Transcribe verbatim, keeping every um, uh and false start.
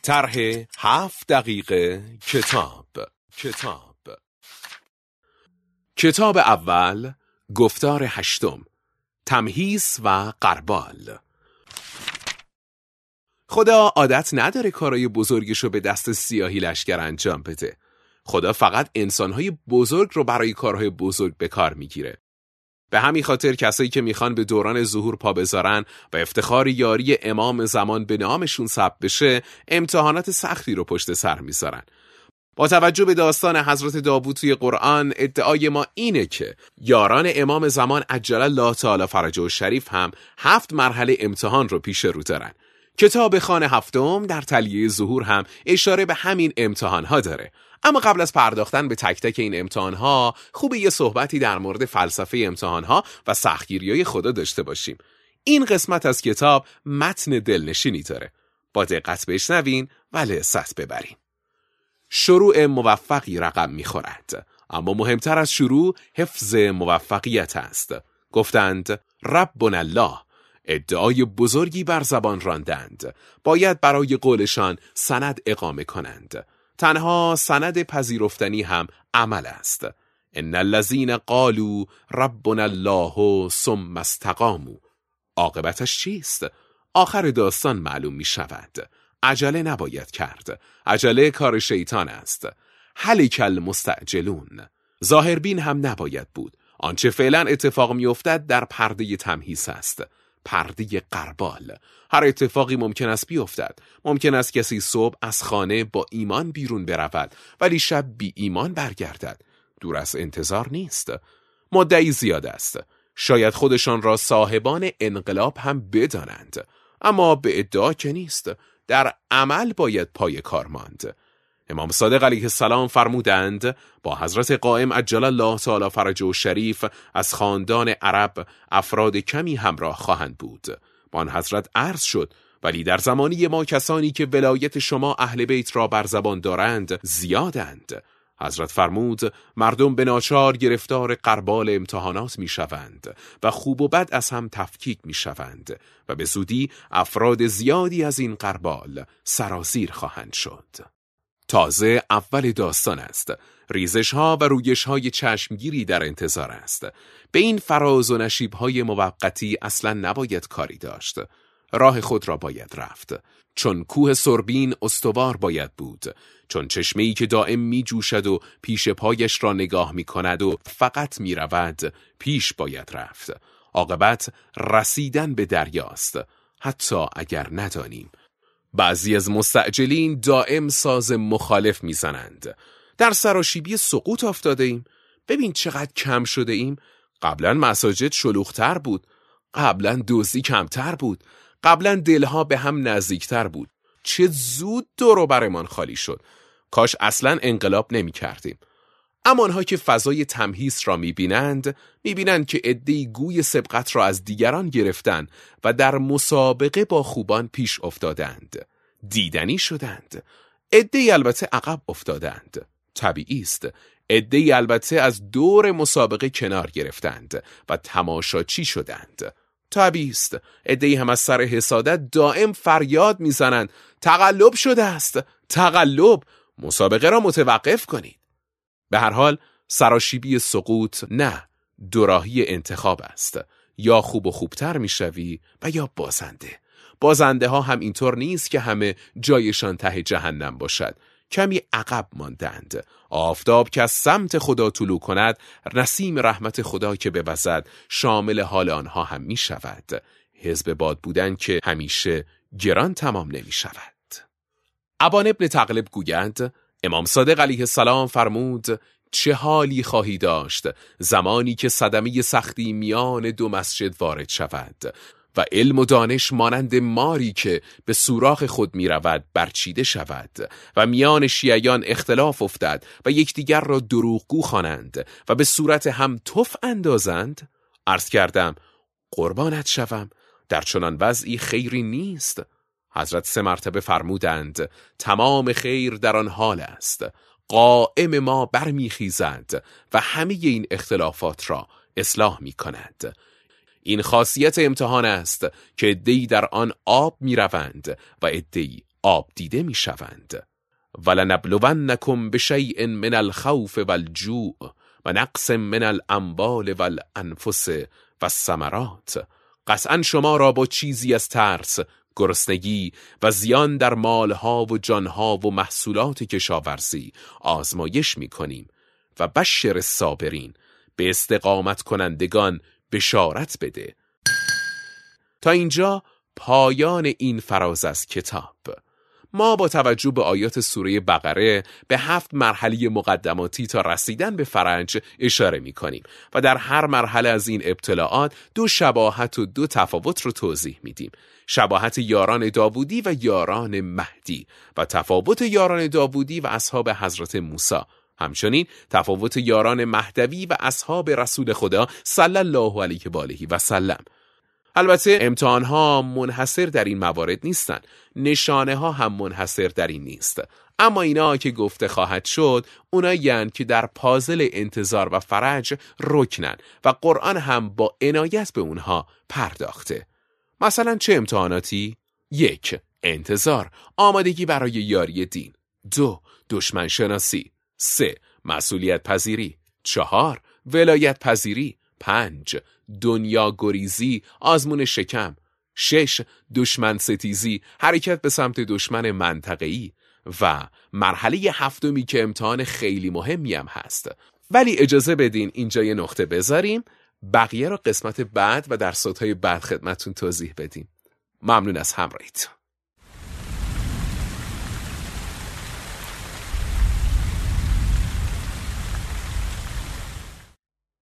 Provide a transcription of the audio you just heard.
طرح هفت دقیقه کتاب کتاب کتاب اول، گفتار هشتم، تمهیس و غربال. خدا عادت نداره کارای بزرگشو به دست سیاهی لشکر انجام بده. خدا فقط انسانهای بزرگ رو برای کارهای بزرگ به کار میگیره. به همین خاطر کسایی که میخوان به دوران ظهور پا بذارن و افتخار یاری امام زمان به نامشون ثبت بشه، امتحانات سختی رو پشت سر میذارن. با توجه به داستان حضرت داوود توی قرآن، ادعای ما اینه که یاران امام زمان عجل الله تعالی فرجه شریف هم هفت مرحله امتحان رو پیش رو دارن. کتاب خان هفتم در تلیه ظهور هم اشاره به همین امتحانها داره. اما قبل از پرداختن به تک تک این امتحانها، خوبه یه صحبتی در مورد فلسفه امتحانها و سختگیری‌های خدا داشته باشیم. این قسمت از کتاب متن دلنشینی داره. با دقت بشنوین و لذت ببرین. شروع موفقی رقم می‌خورد، اما مهمتر از شروع حفظ موفقیت است. گفتند ربنا الله، ادعای بزرگی بر زبان راندند، باید برای قولشان سند اقامه کنند. تنها سند پذیرفتنی هم عمل است. ان الذین قالوا ربنا الله ثم استقاموا. عاقبتش چیست؟ آخر داستان معلوم می شود. عجله نباید کرد. عجله کار شیطان است. هلک المستعجلون. ظاهربین هم نباید بود. آنچه فعلا اتفاق می افتد در پرده تمهیس است. پرده غربال. هر اتفاقی ممکن است بیفتد. ممکن است کسی صبح از خانه با ایمان بیرون برود ولی شب بی ایمان برگردد. دور از انتظار نیست. مدعی زیاد است. شاید خودشان را صاحبان انقلاب هم بدانند، اما به ادعا که نیست. در عمل باید پای کار ماند. امام صادق علیه السلام فرمودند با حضرت قائم عجل الله تعالی فرجه شریف از خاندان عرب افراد کمی همراه خواهند بود. با آن حضرت عرض شد ولی در زمانی ما کسانی که ولایت شما اهل بیت را بر زبان دارند زیادند. حضرت فرمود مردم به ناچار گرفتار غربال امتحانات می شوند و خوب و بد از هم تفکیک می شوند و به زودی افراد زیادی از این غربال سرازیر خواهند شد. تازه اول داستان است. ریزش ها و رویش های چشمگیری در انتظار است. به این فراز و نشیب های موقتی اصلا نباید کاری داشت. راه خود را باید رفت. چون کوه سربین استوار باید بود. چون چشمه‌ای که دائم می جوشد و پیش پایش را نگاه می کند و فقط می رود، پیش باید رفت. عاقبت رسیدن به دریاست، حتی اگر ندانیم. بعضی از مستعجلین دائم ساز مخالف میزنند. در سراشیبی سقوط افتاده ایم. ببین چقدر کم شده ایم. قبلا مساجد شلوغ‌تر بود. قبلا دزدی کمتر بود. قبلا دلها به هم نزدیکتر بود. چه زود دور و برمان خالی شد. کاش اصلا انقلاب نمی کردیم. اما آنها که فضای تمهیس را می بینند، می بینند که عده‌ای گوی سبقت را از دیگران گرفتند و در مسابقه با خوبان پیش افتادند. دیدنی شدند. عده‌ای البته عقب افتادند. طبیعی است. عده‌ای البته از دور مسابقه کنار گرفتند و تماشاچی شدند. طبیعی است. عده‌ای هم از سر حسادت دائم فریاد میزنند تقلب شده است. تقلب. مسابقه را متوقف کنید. به هر حال سراشیبی سقوط نه، دوراهی انتخاب است. یا خوب و خوبتر میشوی و یا بازنده. بازنده ها هم اینطور نیست که همه جایشان ته جهنم باشد. کمی عقب ماندند. آفتاب که از سمت خدا طلوع کند، نسیم رحمت خدا که بوزد شامل حال آنها هم می شود. حزب باد بودن که همیشه گران تمام نمی شود. ابان ابن تغلب گویند امام صادق علیه السلام فرمود چه حالی خواهی داشت زمانی که صدمه سختی میان دو مسجد وارد شود و علم و دانش مانند ماری که به سوراخ خود می رود برچیده شود و میان شیعیان اختلاف افتد و یکدیگر را دروغگو خوانند و به صورت هم تف اندازند. عرض کردم قربانت شوم، در چنان وضعی خیری نیست. حضرت سه مرتبه فرمودند تمام خیر در آن حال است قائم ما برمیخیزد و همه این اختلافات را اصلاح می کند. این خاصیت امتحان است که عده‌ای در آن آب می روند و عده‌ای آب دیده می شوند. ولنبلونکم بشیء من الخوف والجوع و نقص من الاموال والانفس والثمرات. قطعاً شما را با چیزی از ترس، گرسنگی و زیان در مالها و جانها و محصولات کشاورزی آزمایش می کنیم و بشر الصابرین، به استقامت کنندگان بشارت بده. تا اینجا پایان این فراز از کتاب. ما با توجه به آیات سوره بقره به هفت مرحله مقدماتی تا رسیدن به فرج اشاره می کنیم و در هر مرحله از این ابتلاعات دو شباهت و دو تفاوت رو توضیح می دیم. شباهت یاران داوودی و یاران مهدی و تفاوت یاران داوودی و اصحاب حضرت موسی. همچنین تفاوت یاران مهدوی و اصحاب رسول خدا صلی الله علیه و آله و سلم. البته امتحانها منحصر در این موارد نیستن، نشانه ها هم منحصر در این نیست، اما اینا که گفته خواهد شد اونایی هستند که در پازل انتظار و فرج رکنن و قرآن هم با عنایت به اونها پرداخته. مثلا چه امتحاناتی؟ یک، انتظار، آمادگی برای یاری دین. دو، دشمن شناسی. سه، مسئولیت پذیری. چهار، ولایت پذیری. پنج، دنیا گریزی، آزمون شکم. شش، دشمن ستیزی، حرکت به سمت دشمن منطقه‌ای. و مرحله هفتمی که امتحان خیلی مهمی هم هست. ولی اجازه بدین اینجا یه نقطه بذاریم، بقیه رو قسمت بعد و در صوتهای بعد خدمتون توضیح بدیم. ممنون از همراهیتون.